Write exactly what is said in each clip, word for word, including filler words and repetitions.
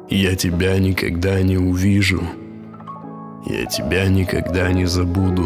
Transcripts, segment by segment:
Я тебя никогда не увижу, я тебя никогда не забуду.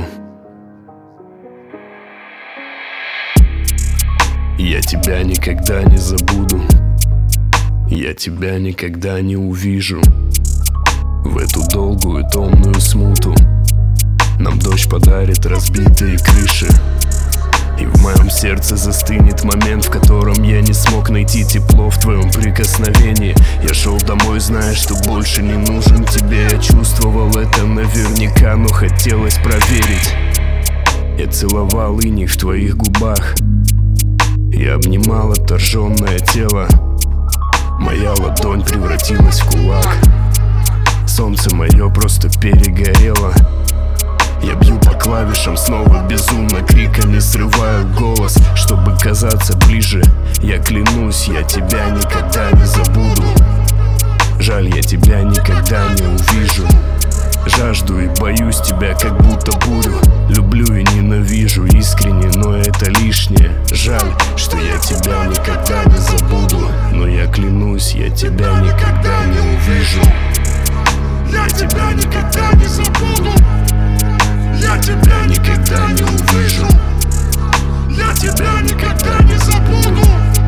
Я тебя никогда не забуду, я тебя никогда не увижу. В эту долгую томную смуту нам дождь подарит разбитые крыши. И в моем сердце застынет момент, в котором я не смог найти тепло в твоем прикосновении. Я шел домой, зная, что больше не нужен тебе. Я чувствовал это наверняка, но хотелось проверить. Я целовал иней в твоих губах, я обнимал отторженное тело. Моя ладонь превратилась в кулак, солнце мое просто перегорело. Я бью по клавишам снова безумно, криками срываю голос, чтобы казаться ближе. Я клянусь, я тебя никогда не забуду. Жаль, я тебя никогда не увижу. Жажду и боюсь тебя, как будто бурю. Люблю и ненавижу искренне, но это лишнее. Жаль, что я тебя никогда не забуду. Но я клянусь, я тебя никогда не увижу. Я тебя никогда не забуду. Я тебя никогда не увижу. Я тебя никогда не забуду.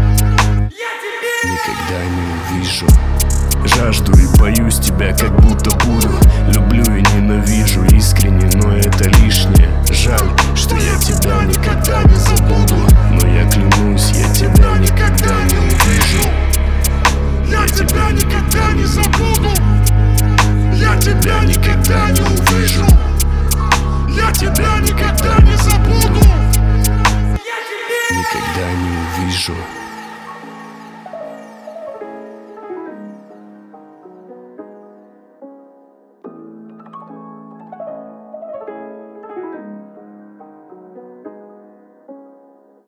Никогда не увижу. Жажду и боюсь тебя, как будто бурю. Люблю и ненавижу искренне, но это лишнее. Жаль, что я тебя никогда не забуду.